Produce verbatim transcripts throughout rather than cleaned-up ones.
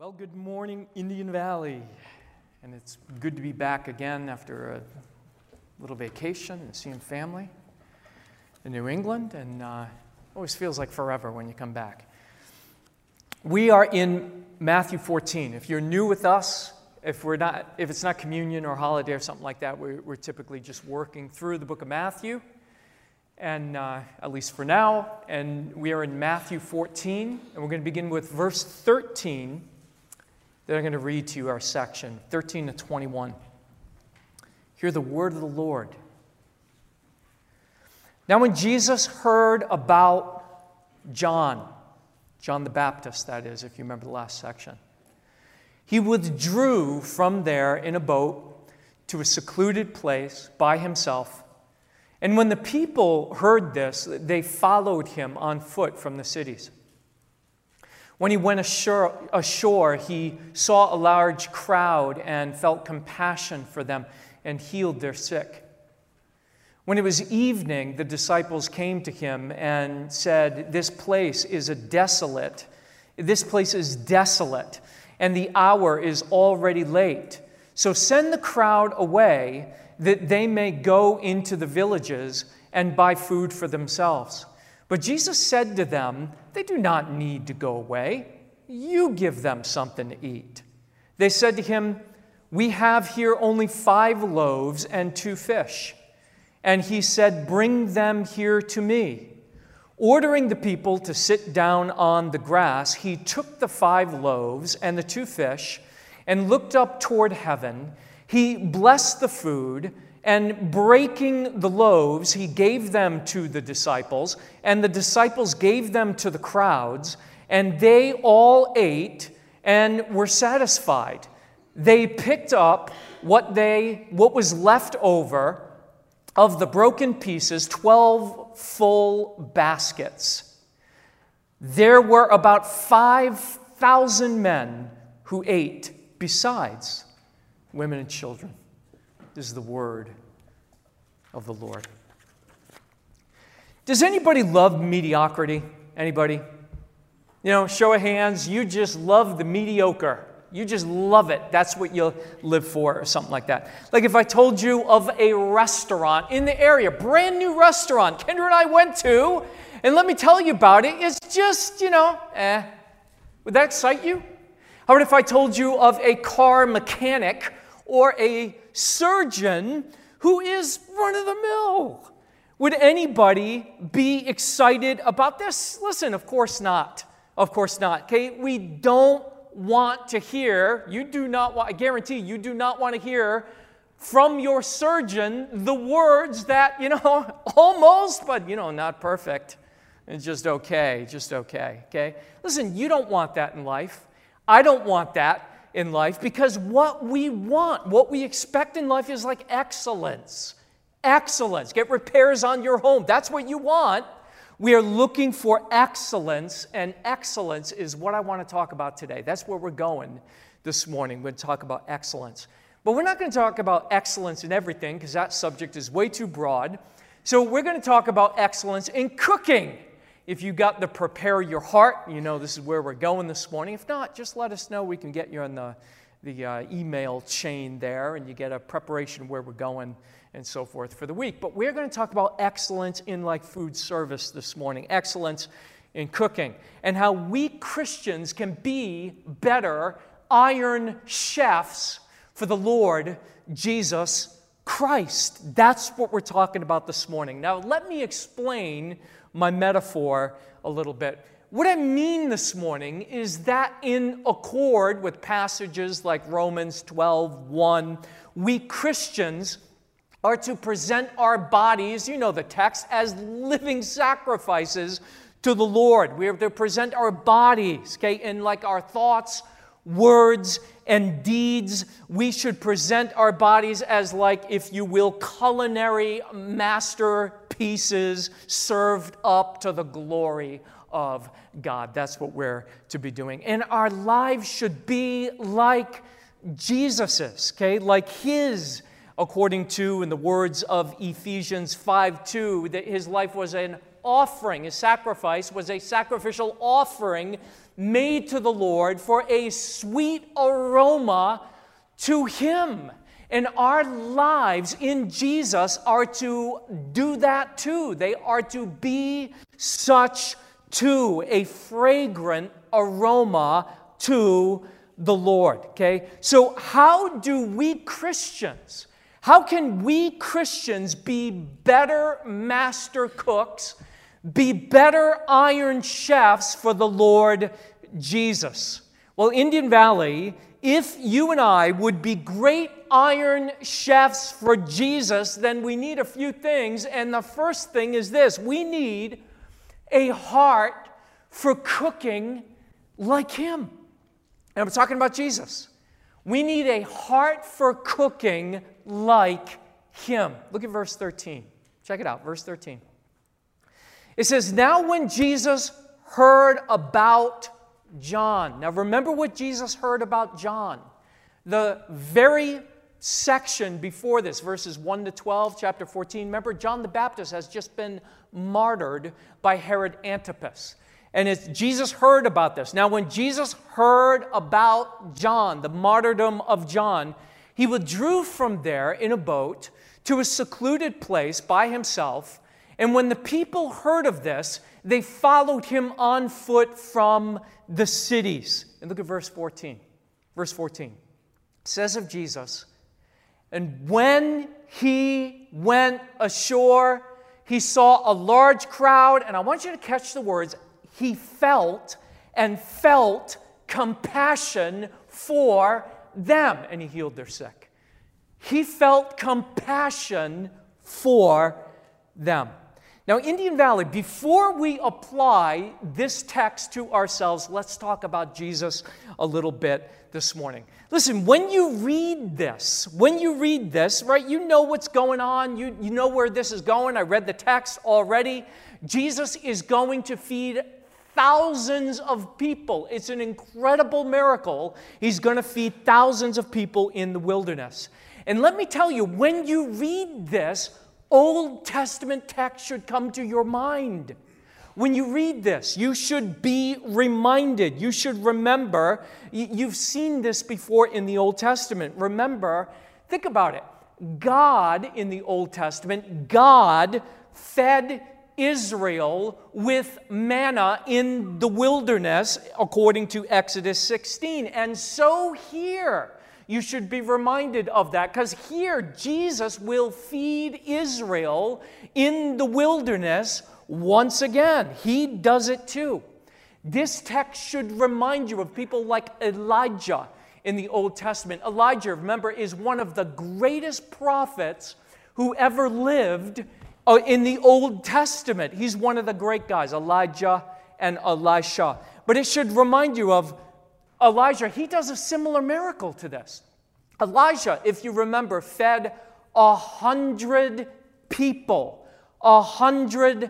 Well, good morning, Indian Valley. And it's good to be back again after a little vacation and seeing family in New England. And uh, it always feels like forever when you come back. We are in Matthew fourteen. If you're new with us, if we're not, if it's not communion or holiday or something like that, we're, we're typically just working through the book of Matthew. And uh, at least for now, and we are in Matthew fourteen, and we're going to begin with verse thirteen. Then I'm going to read to you our section, thirteen to twenty-one. Hear the word of the Lord. Now when Jesus heard about John, John the Baptist, that is, if you remember the last section, he withdrew from there in a boat to a secluded place by himself. And when the people heard this, they followed him on foot from the cities. When he went ashore, ashore, he saw a large crowd and felt compassion for them and healed their sick. When it was evening, the disciples came to him and said, "This place is a desolate. This place is desolate, and the hour is already late. So send the crowd away, that they may go into the villages and buy food for themselves." But Jesus said to them, "They do not need to go away. You give them something to eat." They said to him, "We have here only five loaves and two fish." And he said, "Bring them here to me." Ordering the people to sit down on the grass, he took the five loaves and the two fish and looked up toward heaven. He blessed the food, and breaking the loaves, he gave them to the disciples, and the disciples gave them to the crowds, and they all ate and were satisfied. They picked up what they what was left over of the broken pieces, twelve full baskets. There were about five thousand men who ate, besides women and children. This is the word of the Lord. Does anybody love mediocrity? Anybody? You know, show of hands, you just love the mediocre. You just love it. That's what you'll live for, or something like that. Like if I told you of a restaurant in the area, brand new restaurant Kendra and I went to, and let me tell you about it, it's just, you know, eh. Would that excite you? How about if I told you of a car mechanic or a surgeon who is run-of-the-mill? Would anybody be excited about this? Listen, of course not. Of course not. Okay, we don't want to hear, you do not want, I guarantee you do not want to hear from your surgeon the words that, you know, almost, but, you know, not perfect. It's just okay, just okay, okay? Listen, you don't want that in life. I don't want that in life, because what we want, what we expect in life is like excellence. Excellence. Get repairs on your home. That's what you want. We are looking for excellence, and excellence is what I want to talk about today. That's where we're going this morning. We're going to talk about excellence. But we're not going to talk about excellence in everything, because that subject is way too broad. So we're going to talk about excellence in cooking. If you got the prepare your heart, you know this is where we're going this morning. If not, just let us know. We can get you on the, the uh, email chain there, and you get a preparation where we're going and so forth for the week. But we're going to talk about excellence in like food service this morning, excellence in cooking, and how we Christians can be better iron chefs for the Lord Jesus Christ. That's what we're talking about this morning. Now, let me explain my metaphor a little bit. What I mean this morning is that in accord with passages like Romans twelve one, we Christians are to present our bodies, you know the text, as living sacrifices to the Lord. We are to present our bodies, okay, in like our thoughts, words, and deeds. We should present our bodies as like, if you will, culinary masterpieces served up to the glory of God. That's what we're to be doing. And our lives should be like Jesus's, okay, like His, according to, in the words of Ephesians five two, that His life was an offering. His sacrifice was a sacrificial offering made to the Lord for a sweet aroma to Him. And our lives in Jesus are to do that too. They are to be such too, a fragrant aroma to the Lord. Okay? So how do we Christians, how can we Christians be better master cooks, be better iron chefs for the Lord Jesus? Well, Indian Valley, if you and I would be great iron chefs for Jesus, then we need a few things. And the first thing is this: we need a heart for cooking like Him. And I'm talking about Jesus. We need a heart for cooking like Him. Look at verse thirteen. Check it out, verse thirteen. It says, "Now when Jesus heard about John." Now remember what Jesus heard about John. The very section before this, verses one to twelve, chapter fourteen. Remember, John the Baptist has just been martyred by Herod Antipas. And it's, Jesus heard about this. Now when Jesus heard about John, the martyrdom of John, he withdrew from there in a boat to a secluded place by himself. And when the people heard of this, they followed him on foot from the cities. And look at verse fourteen. Verse fourteen. It says of Jesus, "And when he went ashore, he saw a large crowd." And I want you to catch the words. He felt and felt compassion for them, and he healed their sick. He felt compassion for them. Now, Indian Valley, before we apply this text to ourselves, let's talk about Jesus a little bit this morning. Listen, when you read this, when you read this, right, you know what's going on. You, you know where this is going. I read the text already. Jesus is going to feed thousands of people. It's an incredible miracle. He's going to feed thousands of people in the wilderness. And let me tell you, when you read this, Old Testament text should come to your mind. When you read this, you should be reminded. You should remember. You've seen this before in the Old Testament. Remember, think about it. God, in the Old Testament, God fed Israel with manna in the wilderness, according to Exodus sixteen. And so here, you should be reminded of that, because here Jesus will feed Israel in the wilderness once again. He does it too. This text should remind you of people like Elijah in the Old Testament. Elijah, remember, is one of the greatest prophets who ever lived in the Old Testament. He's one of the great guys, Elijah and Elisha. But it should remind you of Elijah. He does a similar miracle to this. Elijah, if you remember, fed a hundred people, a hundred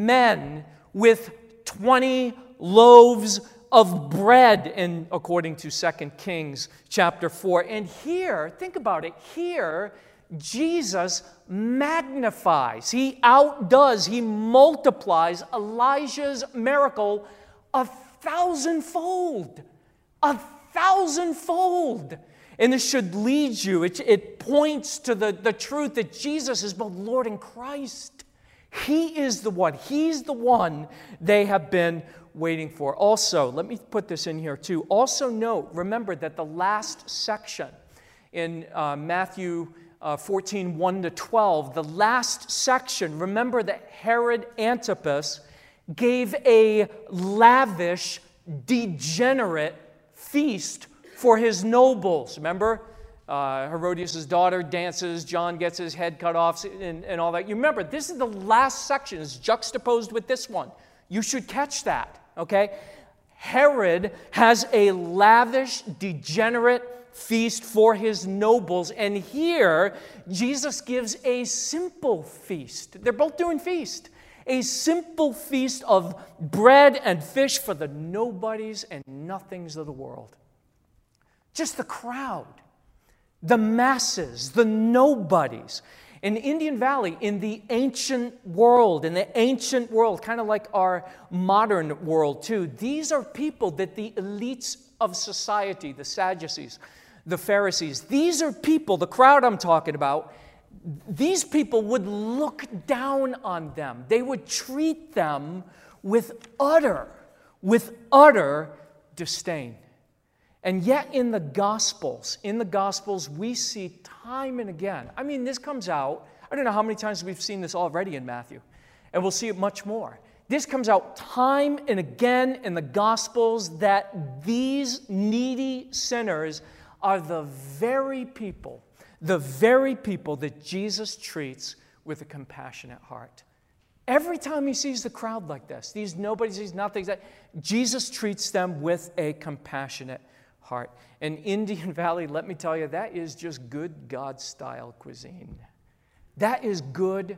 men with twenty loaves of bread, in, according to Second Kings chapter four. And here, think about it, here Jesus magnifies, he outdoes, he multiplies Elijah's miracle a thousandfold. A thousandfold. And this should lead you, it, it points to the, the truth that Jesus is both Lord and Christ. He is the one, he's the one they have been waiting for. Also, let me put this in here too. Also note, remember that the last section in uh, Matthew uh, fourteen, one to twelve, the last section, remember that Herod Antipas gave a lavish, degenerate feast for his nobles. Remember? Uh, Herodias' daughter dances, John gets his head cut off, and, and all that. You remember, this is the last section. It's juxtaposed with this one. You should catch that, okay? Herod has a lavish, degenerate feast for his nobles, and here Jesus gives a simple feast. They're both doing feast. A simple feast of bread and fish for the nobodies and nothings of the world. Just the crowd, the masses, the nobodies. In Indian Valley, in the ancient world, in the ancient world, kind of like our modern world too, these are people that the elites of society, the Sadducees, the Pharisees, these are people, the crowd I'm talking about, these people would look down on them. They would treat them with utter, with utter disdain. And yet in the Gospels, in the Gospels, we see time and again. I mean, this comes out, I don't know how many times we've seen this already in Matthew, and we'll see it much more. This comes out time and again in the Gospels that these needy sinners are the very people, the very people that Jesus treats with a compassionate heart. Every time he sees the crowd like this, these nobodies, these nothings, Jesus treats them with a compassionate heart. And Indian Valley, let me tell you, that is just good God-style cuisine. That is good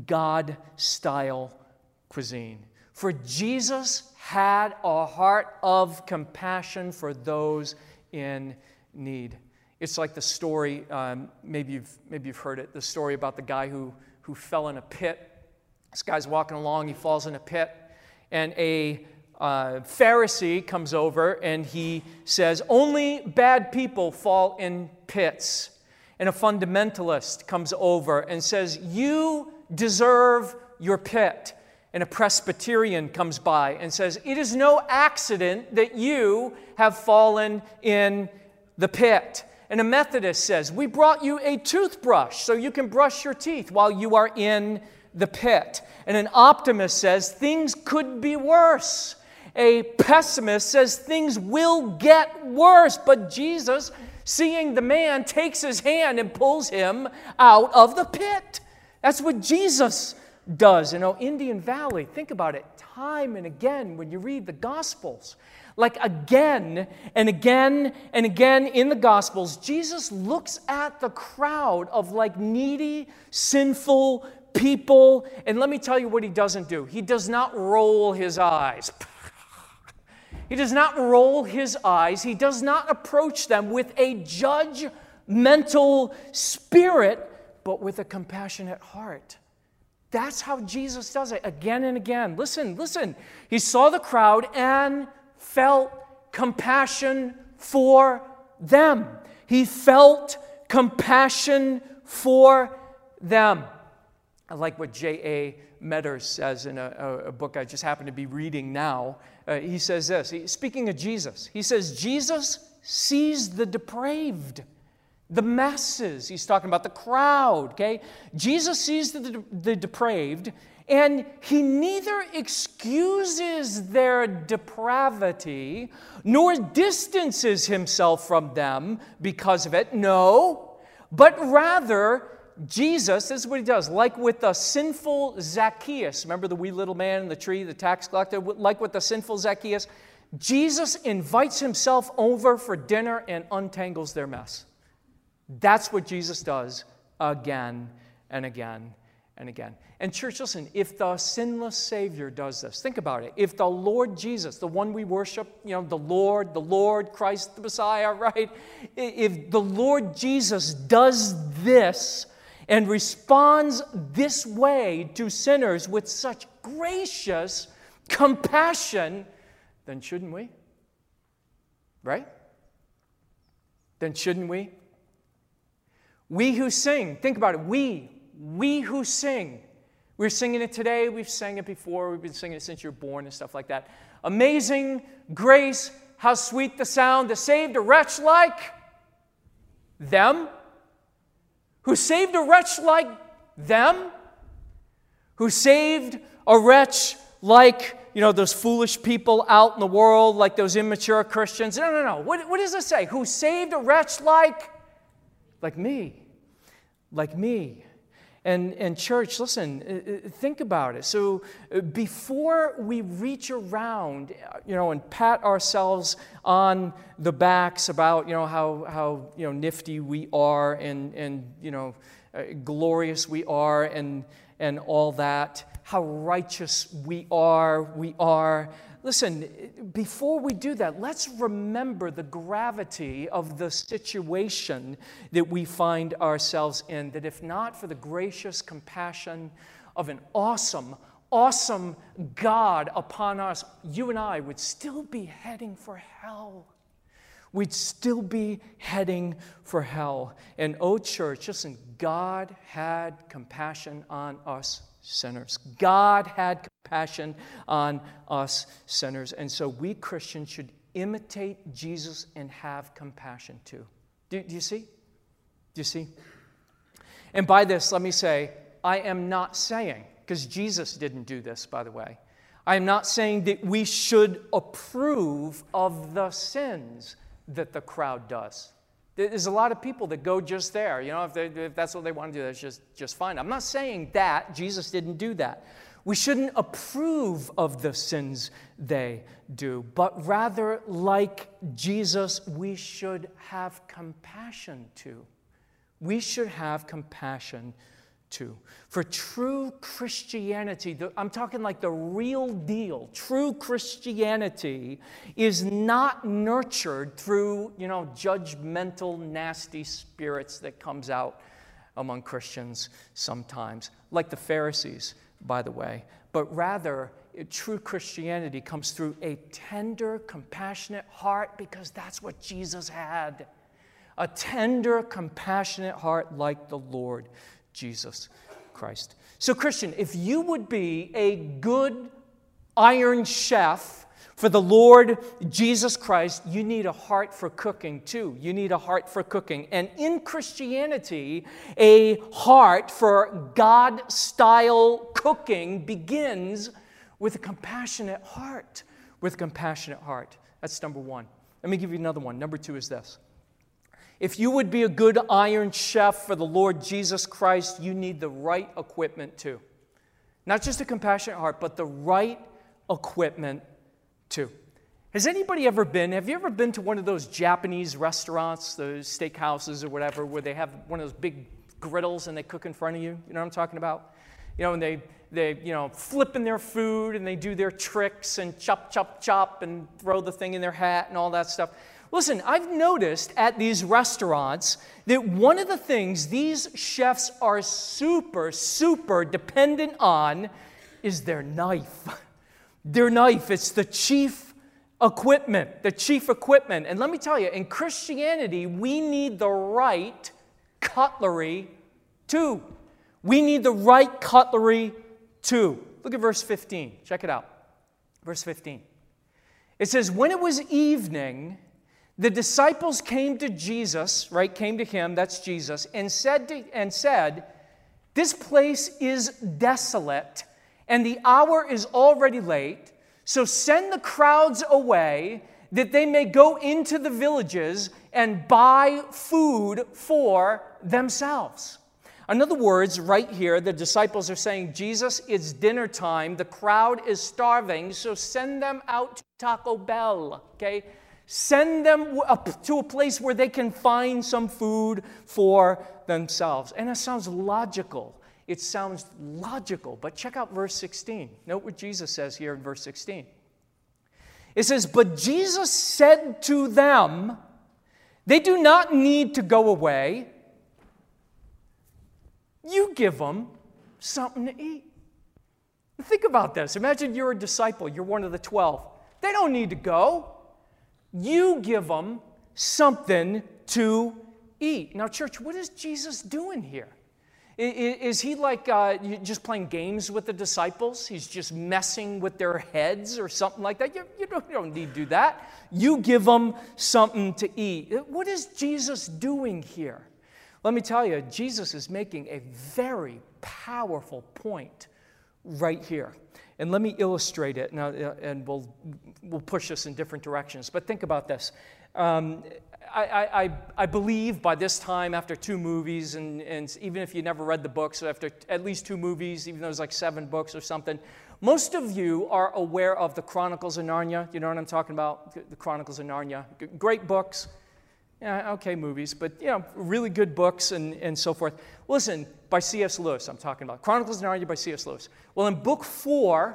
God-style cuisine. For Jesus had a heart of compassion for those in need. It's like the story, um, maybe you've maybe you've heard it, the story about the guy who, who fell in a pit. This guy's walking along, he falls in a pit, and a uh, Pharisee comes over and he says, only bad people fall in pits. And a fundamentalist comes over and says, you deserve your pit. And a Presbyterian comes by and says, it is no accident that you have fallen in the pit. And a Methodist says, we brought you a toothbrush so you can brush your teeth while you are in the pit. And an optimist says, things could be worse. A pessimist says, things will get worse. But Jesus, seeing the man, takes his hand and pulls him out of the pit. That's what Jesus does. You know, Indian Valley, think about it, time and again when you read the Gospels. Like again and again and again in the Gospels, Jesus looks at the crowd of like needy, sinful people, and let me tell you what he doesn't do. He does not roll his eyes. He does not roll his eyes. He does not approach them with a judgmental spirit, but with a compassionate heart. That's how Jesus does it again and again. Listen, listen. He saw the crowd and felt compassion for them. He felt compassion for them. I like what J A Meadors says in a, a book I just happen to be reading now. Uh, he says this, he, speaking of Jesus, he says, Jesus sees the depraved, the masses. He's talking about the crowd, okay? Jesus sees the, the depraved, and he neither excuses their depravity nor distances himself from them because of it. No, but rather Jesus, this is what he does, like with the sinful Zacchaeus. Remember the wee little man in the tree, the tax collector? Like with the sinful Zacchaeus, Jesus invites himself over for dinner and untangles their mess. That's what Jesus does again and again and again. And church, listen, if the sinless Savior does this, think about it. If the Lord Jesus, the one we worship, you know, the Lord, the Lord, Christ the Messiah, right? If the Lord Jesus does this, and responds this way to sinners with such gracious compassion, then shouldn't we? Right? Then shouldn't we? We who sing, think about it, we, we who sing. We're singing it today, we've sang it before, we've been singing it since you were born and stuff like that. Amazing grace, how sweet the sound that saved a wretch like them. Who saved a wretch like them? Who saved a wretch like, you know, those foolish people out in the world, like those immature Christians? No, no, no. What, what does it say? Who saved a wretch like, like me? Like me. And, and church, listen, think about it. So before we reach around, you know, and pat ourselves on the backs about, you know, how, how you know, nifty we are and, and you know, uh, glorious we are and, and all that, how righteous we are, we are, listen, before we do that, let's remember the gravity of the situation that we find ourselves in, that if not for the gracious compassion of an awesome, awesome God upon us, you and I would still be heading for hell. We'd still be heading for hell. And oh, church, listen, God had compassion on us sinners. God had compassion on us sinners. And so we Christians should imitate Jesus and have compassion too. Do, do you see? Do you see? And by this, let me say, I am not saying, because Jesus didn't do this, by the way, I am not saying that we should approve of the sins that the crowd does. There's a lot of people that go just there. You know, if, they, if that's what they want to do, that's just, just fine. I'm not saying that. Jesus didn't do that. We shouldn't approve of the sins they do, but rather, like Jesus, we should have compassion too. We should have compassion too. For true Christianity, the, I'm talking like the real deal, true Christianity is not nurtured through, you know, judgmental, nasty spirits that comes out among Christians sometimes, like the Pharisees, by the way, but rather, it, true Christianity comes through a tender, compassionate heart, because that's what Jesus had. A tender, compassionate heart like the Lord Jesus Christ. So, Christian, if you would be a good iron chef for the Lord Jesus Christ, you need a heart for cooking too. You need a heart for cooking. And in Christianity, a heart for God-style cooking begins with a compassionate heart. With a compassionate heart. That's number one. Let me give you another one. Number two is this. If you would be a good iron chef for the Lord Jesus Christ, you need the right equipment too. Not just a compassionate heart, but the right equipment too. Has anybody ever been, have you ever been to one of those Japanese restaurants, those steakhouses or whatever, where they have one of those big griddles and they cook in front of you? You know what I'm talking about? You know, and they, they you know, flip in their food and they do their tricks and chop, chop, chop and throw the thing in their hat and all that stuff. Listen, I've noticed at these restaurants that one of the things these chefs are super, super dependent on is their knife. Their knife, it's the chief equipment, the chief equipment. And let me tell you, in Christianity, we need the right cutlery too. We need the right cutlery too. Look at verse fifteen. Check it out. Verse fifteen. It says, when it was evening, the disciples came to Jesus, right, came to him, that's Jesus, and said, to, and said, this place is desolate, and the hour is already late, so send the crowds away, that they may go into the villages and buy food for themselves. In other words, right here, the disciples are saying, Jesus, it's dinner time, the crowd is starving, so send them out to Taco Bell, okay? Send them up to a place where they can find some food for themselves. And it sounds logical. It sounds logical. But check out verse sixteen. Note what Jesus says here in verse sixteen. It says, but Jesus said to them, they do not need to go away. You give them something to eat. Think about this. Imagine you're a disciple. You're one of the twelve. They don't need to go. You give them something to eat. Now, church, what is Jesus doing here? Is he like uh, just playing games with the disciples? He's just messing with their heads or something like that? You, you, don't, you don't need to do that. You give them something to eat. What is Jesus doing here? Let me tell you, Jesus is making a very powerful point right here. And let me illustrate it, now, and we'll, we'll push this in different directions. But think about this. Um, I, I, I believe by this time, after two movies, and, and even if you never read the books, after at least two movies, even though there's like seven books or something, most of you are aware of the Chronicles of Narnia. You know what I'm talking about? The Chronicles of Narnia. Great books. Yeah, okay, movies, but, you know, really good books and, and so forth. Listen, by C S Lewis, I'm talking about. Chronicles of Narnia by C S Lewis. Well, in book four,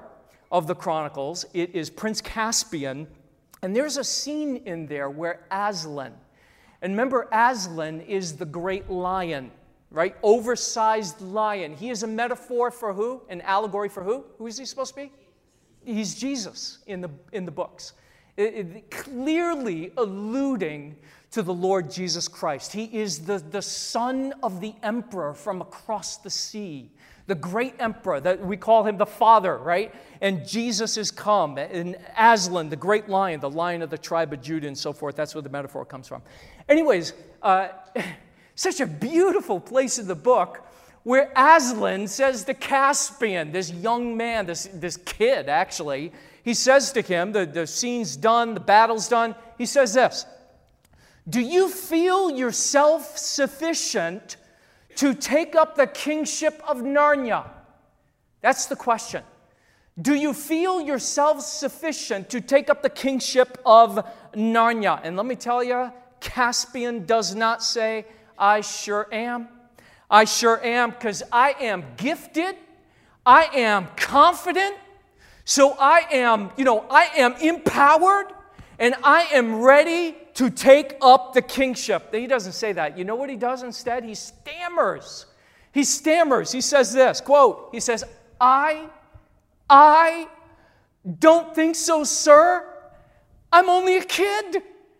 of the Chronicles. It is Prince Caspian, and there's a scene in there where Aslan, and remember Aslan is the great lion, right? Oversized lion. He is a metaphor for who? An allegory for who? Who is he supposed to be? He's Jesus in the, in the books. It, it, clearly alluding to the Lord Jesus Christ. He is the, the son of the emperor from across the sea. The great emperor, that we call him the Father, right? And Jesus is come. And Aslan, the great lion, the lion of the tribe of Judah and so forth. That's where the metaphor comes from. Anyways, uh, such a beautiful place in the book where Aslan says to Caspian, this young man, this, this kid actually, he says to him, the, the scene's done, the battle's done, he says this, do you feel yourself sufficient to take up the kingship of Narnia? That's the question. Do you feel yourself sufficient to take up the kingship of Narnia? And let me tell you, Caspian does not say, I sure am. I sure am, because I am gifted. I am confident. So I am, you know, I am empowered, and I am ready to take up the kingship. He doesn't say that. You know what he does instead? He stammers. He stammers. He says this, quote, he says, I, I don't think so, sir. I'm only a kid.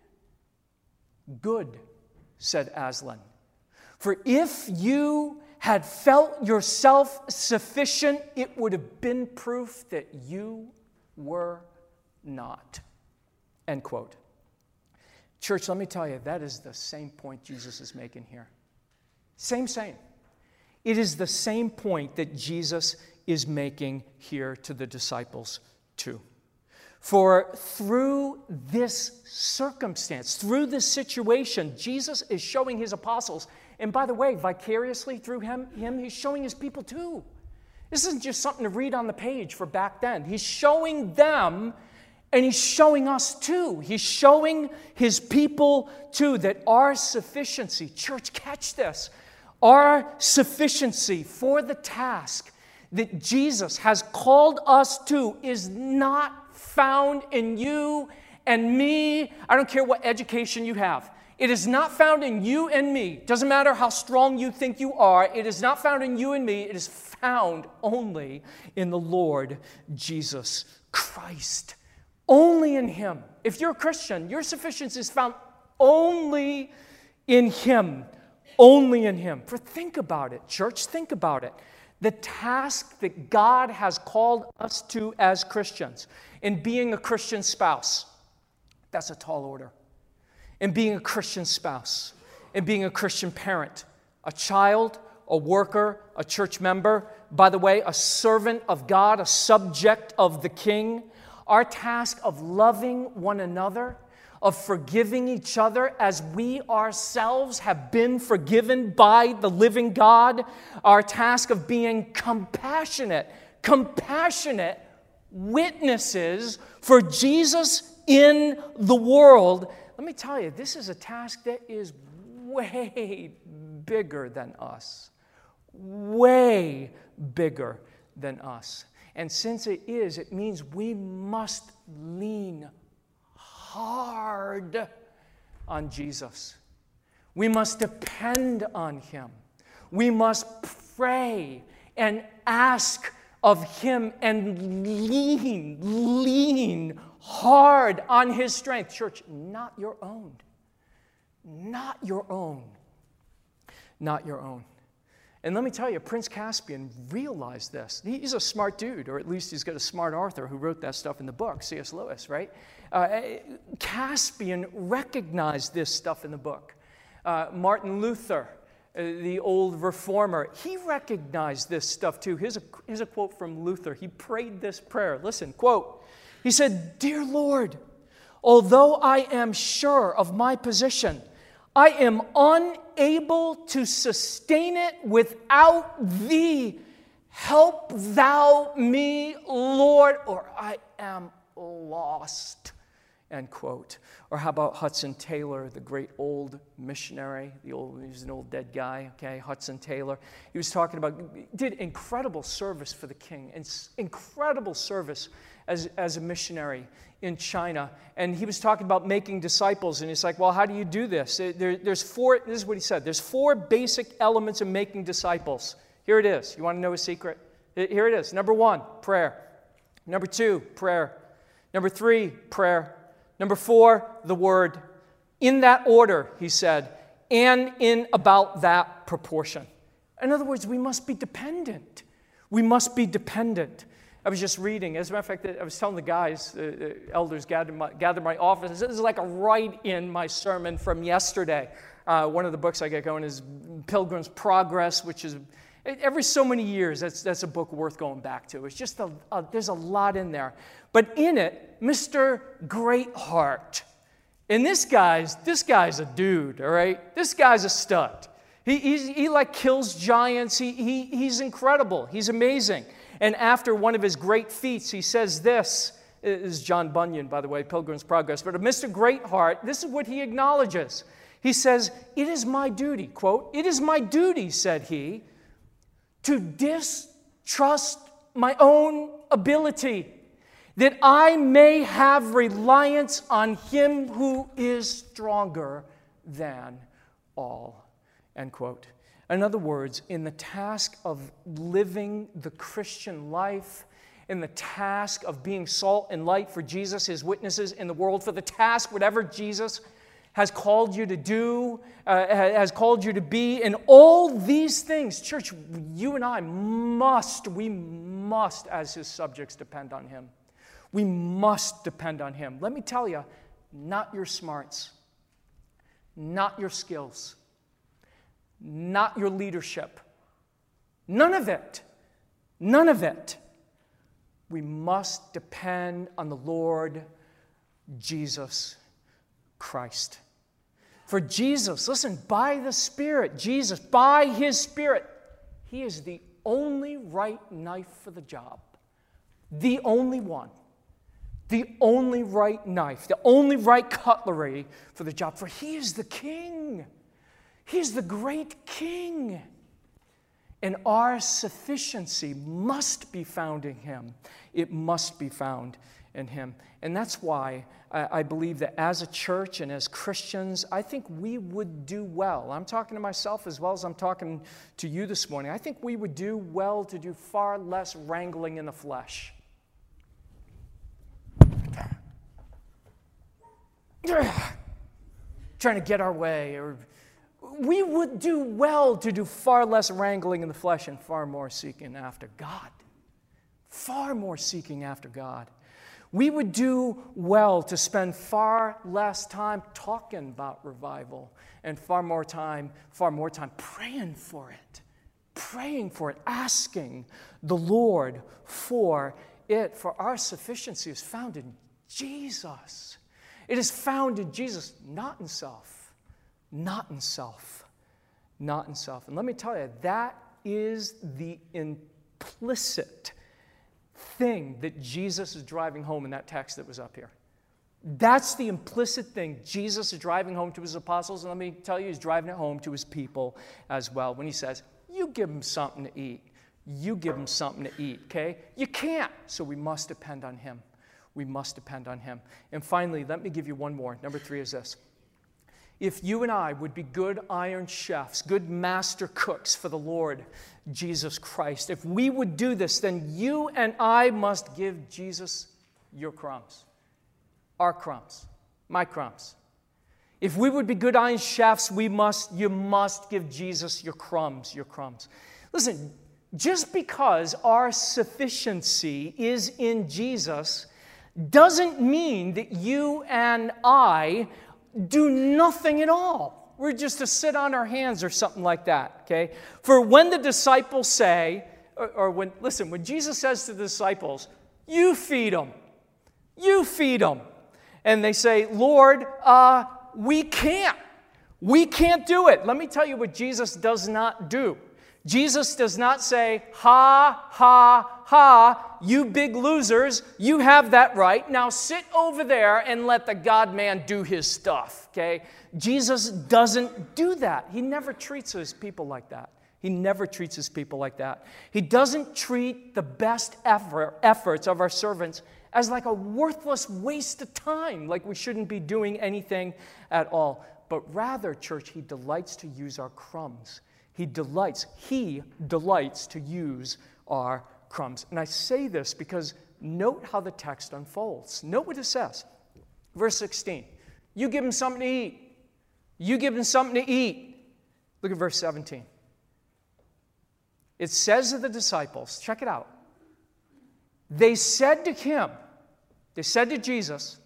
Good, said Aslan. For if you had felt yourself sufficient, it would have been proof that you were not. End quote. Church, let me tell you, that is the same point Jesus is making here. Same, same. It is the same point that Jesus is making here to the disciples too. For through this circumstance, through this situation, Jesus is showing his apostles, and by the way, vicariously through him, him, he's showing his people too. This isn't just something to read on the page for back then. He's showing them, and he's showing us too. He's showing his people too that our sufficiency, church, catch this, our sufficiency for the task that Jesus has called us to is not found in you and me. I don't care what education you have. It is not found in you and me. Doesn't matter how strong you think you are. It is not found in you and me. It is found only in the Lord Jesus Christ. Only in him. If you're a Christian, your sufficiency is found only in him. Only in him. For think about it, church, think about it. The task that God has called us to as Christians in being a Christian spouse, that's a tall order. In being a Christian spouse, in being a Christian parent, a child, a worker, a church member, by the way, a servant of God, a subject of the King, our task of loving one another, of forgiving each other as we ourselves have been forgiven by the living God, our task of being compassionate, compassionate witnesses for Jesus in the world. Let me tell you, this is a task that is way bigger than us. Way bigger than us. And since it is, it means we must lean hard on Jesus. We must depend on him. We must pray and ask of him and lean, lean hard on his strength. Church, not your own. Not your own. Not your own. And let me tell you, Prince Caspian realized this. He's a smart dude, or at least he's got a smart author who wrote that stuff in the book, C S Lewis, right? Uh, Caspian recognized this stuff in the book. Uh, Martin Luther, uh, the old reformer, he recognized this stuff too. Here's a, here's a quote from Luther. He prayed this prayer. Listen, quote, he said, "Dear Lord, although I am sure of my position, I am unable to sustain it without thee. Help thou me, Lord, or I am lost." end quote. Or how about Hudson Taylor, the great old missionary, the old, he was an old dead guy, okay, Hudson Taylor. He was talking about, did incredible service for the king, and incredible service as, as a missionary in China. And he was talking about making disciples, and he's like, well, how do you do this? There, there's four, this is what he said, there's four basic elements of making disciples. Here it is. You want to know a secret? Here it is. Number one, prayer. Number two, prayer. Number three, prayer. Number four, the word. In that order, he said, and in about that proportion. In other words, we must be dependent. We must be dependent. I was just reading, as a matter of fact, I was telling the guys, the uh, elders gathered my, gathered my office, this is like a write in my sermon from yesterday. Uh, one of the books I get going is Pilgrim's Progress, which is every so many years, that's, that's a book worth going back to. It's just, a, a, there's a lot in there. But in it, Mister Greatheart. And this guy's, this guy's a dude, all right? This guy's a stud. He, he's, he like kills giants. He, he, he's incredible. He's amazing. And after one of his great feats, he says this. This is John Bunyan, by the way, Pilgrim's Progress. But of Mister Greatheart, this is what he acknowledges. He says, it is my duty, quote, it is my duty, said he, to distrust my own ability, that I may have reliance on him who is stronger than all, end quote. In other words, in the task of living the Christian life, in the task of being salt and light for Jesus, his witnesses in the world, for the task, whatever Jesus has called you to do, uh, has called you to be, and all these things, church, you and I must, we must, as his subjects, depend on him. We must depend on him. Let me tell you, not your smarts, not your skills, not your leadership, none of it, none of it. We must depend on the Lord Jesus Christ. For Jesus, listen, by the Spirit, Jesus, by his Spirit, he is the only right knife for the job. The only one. The only right knife, the only right cutlery for the job. For he is the King. He is the great King. And our sufficiency must be found in him. It must be found in him. And that's why I believe that as a church and as Christians, I think we would do well. I'm talking to myself as well as I'm talking to you this morning. I think we would do well to do far less wrangling in the flesh. Trying to get our way. Or we would do well to do far less wrangling in the flesh and far more seeking after God. Far more seeking after God. We would do well to spend far less time talking about revival and far more time, far more time praying for it, praying for it, asking the Lord for it. For our sufficiency is found in Jesus. It is found in Jesus, not in self, not in self, not in self. And let me tell you, that is the implicit thing that Jesus is driving home in that text that was up here. That's the implicit thing Jesus is driving home to his apostles, and let me tell you, he's driving it home to his people as well when he says, you give them something to eat. You give them something to eat, okay? You can't, so we must depend on him. We must depend on him. And finally, let me give you one more. Number three is this. If you and I would be good iron chefs, good master cooks for the Lord Jesus Christ, if we would do this, then you and I must give Jesus your crumbs, our crumbs, my crumbs. If we would be good iron chefs, we must, you must give Jesus your crumbs, your crumbs. Listen, just because our sufficiency is in Jesus doesn't mean that you and I do nothing at all. We're just to sit on our hands or something like that, okay? For when the disciples say, or, or when, listen, when Jesus says to the disciples, you feed them, you feed them, and they say, Lord, uh, we can't. We can't do it. Let me tell you what Jesus does not do. Jesus does not say, ha, ha, ha, you big losers, you have that right. Now sit over there and let the God-man do his stuff, okay? Jesus doesn't do that. He never treats his people like that. He never treats his people like that. He doesn't treat the best effort, efforts of our servants as like a worthless waste of time, like we shouldn't be doing anything at all. But rather, church, he delights to use our crumbs. He delights, he delights to use our crumbs. And I say this because note how the text unfolds. Note what it says. Verse sixteen, you give him something to eat. You give him something to eat. Look at verse seventeen. It says of the disciples, check it out. They said to him, they said to Jesus,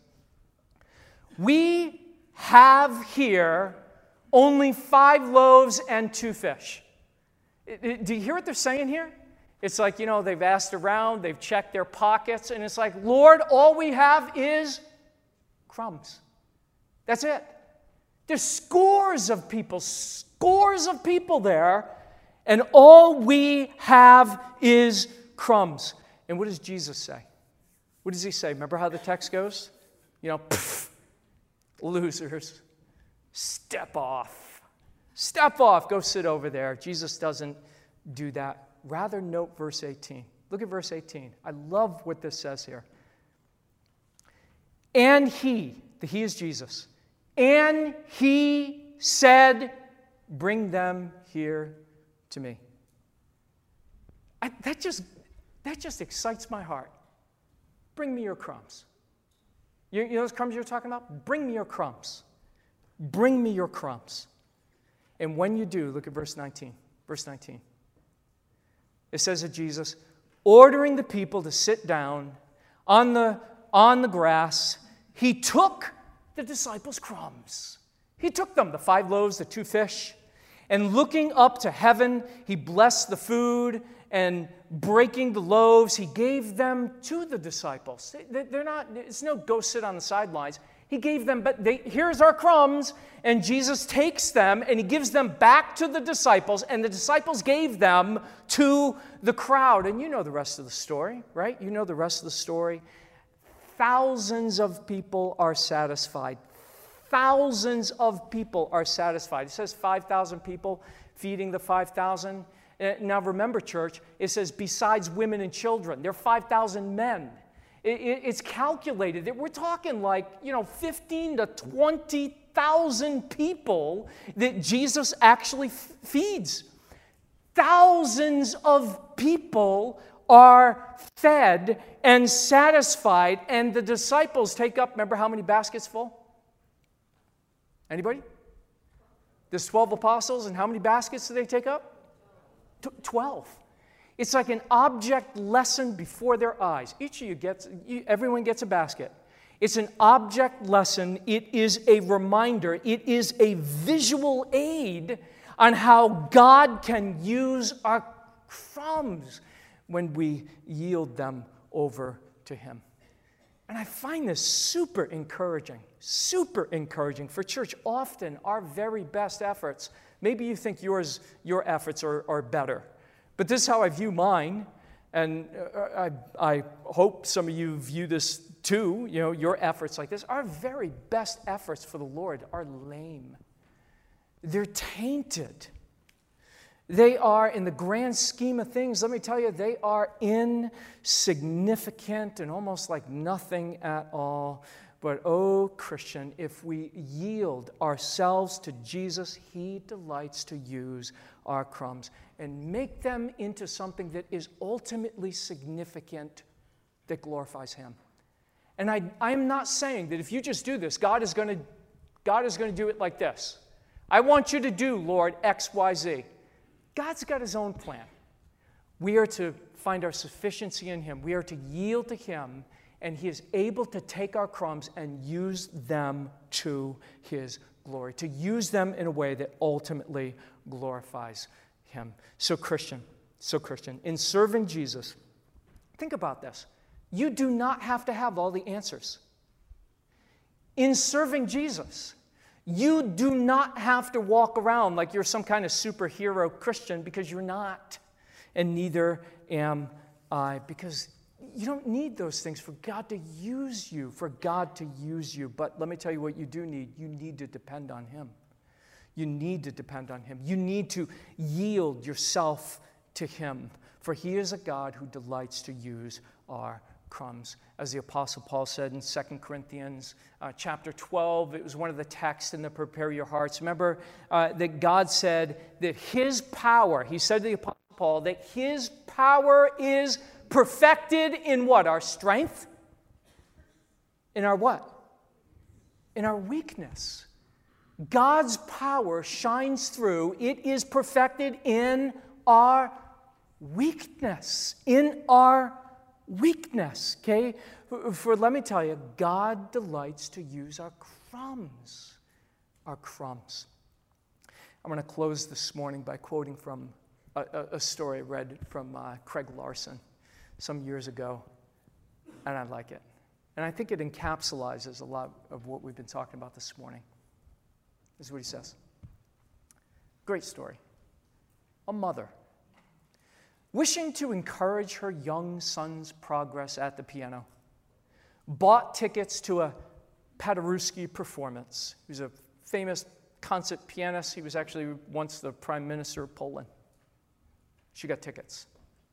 we have here only five loaves and two fish. Do you hear what they're saying here? It's like, you know, they've asked around, they've checked their pockets, and it's like, Lord, all we have is crumbs. That's it. There's scores of people, scores of people there, and all we have is crumbs. And what does Jesus say? What does he say? Remember how the text goes? You know, pff, losers. Step off. Step off. Go sit over there. Jesus doesn't do that. Rather, note verse eighteen. Look at verse eighteen. I love what this says here. And he, the he is Jesus, and he said, bring them here to me. I, that just that just excites my heart. Bring me your crumbs. You, you know those crumbs you're talking about? Bring me your crumbs. Bring me your crumbs. And when you do, look at verse nineteen. Verse nineteen. It says of Jesus, ordering the people to sit down on the, on the grass, he took the disciples' crumbs. He took them, the five loaves, the two fish, and looking up to heaven, he blessed the food, and breaking the loaves, he gave them to the disciples. They, they're not, it's no go sit on the sidelines. He gave them, but they, here's our crumbs, and Jesus takes them and he gives them back to the disciples, and the disciples gave them to the crowd. And you know the rest of the story, right? You know the rest of the story. Thousands of people are satisfied. Thousands of people are satisfied. It says five thousand people feeding the five thousand. Now remember, church, it says besides women and children, there are five thousand men. It's calculated that we're talking like, you know, fifteen to twenty thousand people that Jesus actually feeds. Thousands of people are fed and satisfied, and the disciples take up, remember how many baskets full? Anybody? There's twelve apostles, and how many baskets do they take up? twelve. It's like an object lesson before their eyes. Each of you gets, everyone gets a basket. It's an object lesson. It is a reminder. It is a visual aid on how God can use our crumbs when we yield them over to Him. And I find this super encouraging, super encouraging for church. Often our very best efforts, maybe you think yours, your efforts are, are better. But this is how I view mine, and I, I hope some of you view this too, you know, your efforts like this. Our very best efforts for the Lord are lame. They're tainted. They are, in the grand scheme of things, let me tell you, they are insignificant and almost like nothing at all. But, oh, Christian, if we yield ourselves to Jesus, He delights to use our crumbs and make them into something that is ultimately significant, that glorifies Him. And I, I'm not saying that if you just do this, God is going to, God is going to do it like this. I want you to do, Lord, X, Y, Z. God's got His own plan. We are to find our sufficiency in Him. We are to yield to Him, and He is able to take our crumbs and use them to His glory, to use them in a way that ultimately glorifies Him. So Christian, so Christian, in serving Jesus, think about this. You do not have to have all the answers. In serving Jesus, You do not have to walk around like you're some kind of superhero Christian, because you're not. And neither am I, because you don't need those things for God to use you, for God to use you. But let me tell you what you do need. You need to depend on Him. You need to depend on Him. You need to yield yourself to Him, for He is a God who delights to use our crumbs. As the Apostle Paul said in Second Corinthians uh, chapter twelve, it was one of the texts in the Prepare Your Hearts. Remember uh, that God said that His power, He said to the Apostle Paul, that His power is perfected in what? Our strength? In our what? In our weakness. God's power shines through. It is perfected in our weakness. In our weakness, okay? For, for let me tell you, God delights to use our crumbs. Our crumbs. I'm going to close this morning by quoting from a, a, a story I read from uh, Craig Larson some years ago, and I like it. And I think it encapsulates a lot of what we've been talking about this morning. This is what he says. Great story. A mother, wishing to encourage her young son's progress at the piano, bought tickets to a Paderewski performance. He was a famous concert pianist. He was actually once the Prime Minister of Poland. She got tickets.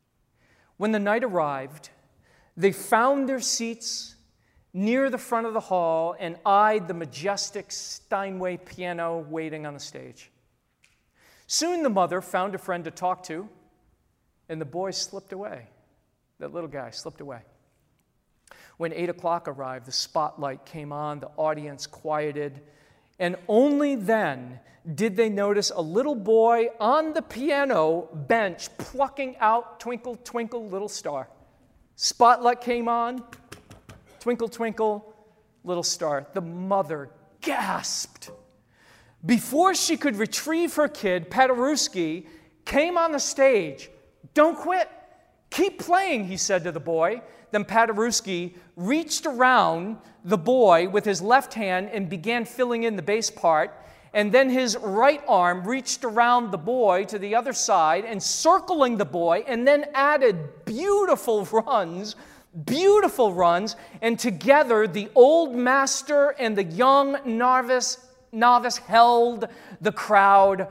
When the night arrived, they found their seats near the front of the hall and eyed the majestic Steinway piano waiting on the stage. Soon the mother found a friend to talk to, and the boy slipped away. That little guy slipped away. When eight o'clock arrived, the spotlight came on, the audience quieted, and only then did they notice a little boy on the piano bench plucking out Twinkle, Twinkle, Little Star. Spotlight came on, twinkle, twinkle, little star. The mother gasped. Before she could retrieve her kid, Paderewski came on the stage. Don't quit. Keep playing, he said to the boy. Then Paderewski reached around the boy with his left hand and began filling in the bass part. And then his right arm reached around the boy to the other side, encircling the boy, and then added beautiful runs, beautiful runs. And together, the old master and the young novice, novice held the crowd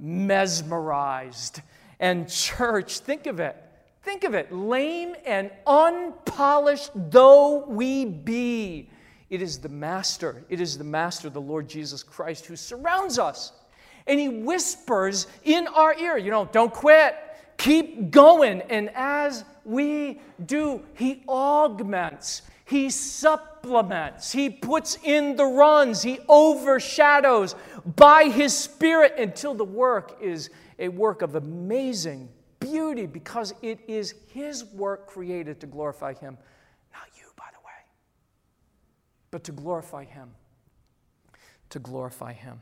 mesmerized. And church, think of it. Think of it, lame and unpolished though we be, it is the Master, it is the Master, the Lord Jesus Christ, who surrounds us. And He whispers in our ear, you know, don't quit, keep going. And as we do, He augments, He supplements, He puts in the runs, He overshadows by His Spirit until the work is a work of amazing beauty, because it is His work created to glorify Him. Not you, by the way, but to glorify Him. To glorify Him.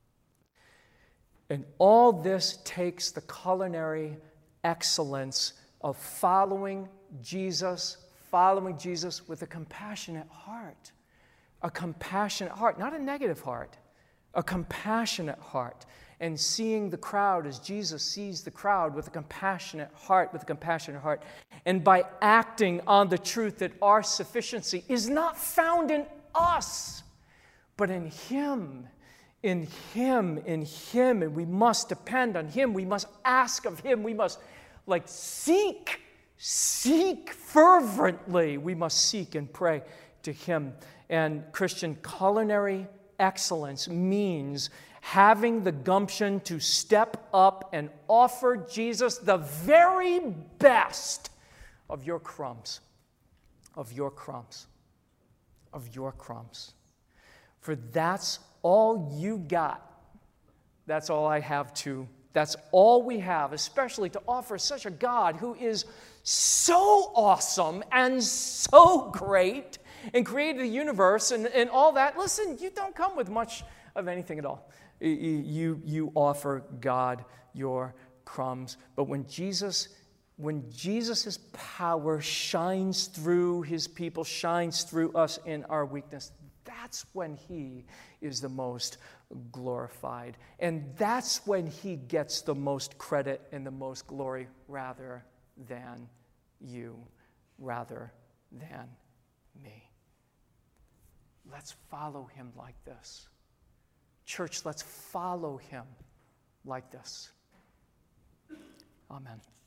And all this takes the culinary excellence of following Jesus, following Jesus with a compassionate heart. A compassionate heart, not a negative heart, a compassionate heart. And seeing the crowd as Jesus sees the crowd with a compassionate heart, with a compassionate heart. And by acting on the truth that our sufficiency is not found in us, but in Him. In Him, in Him. And we must depend on Him. We must ask of Him. We must, like, seek, seek fervently. We must seek and pray to Him. And Christian culinary excellence means having the gumption to step up and offer Jesus the very best of your crumbs, of your crumbs, of your crumbs. For that's all you got. That's all I have to, that's all we have, especially to offer such a God who is so awesome and so great and created the universe and, and all that. Listen, you don't come with much of anything at all. You, you offer God your crumbs. But when Jesus, when Jesus' power shines through His people, shines through us in our weakness, that's when he is the most glorified. And that's when he gets the most credit and the most glory rather than you, rather than me. Let's follow him like this. Church, let's follow him like this. Amen.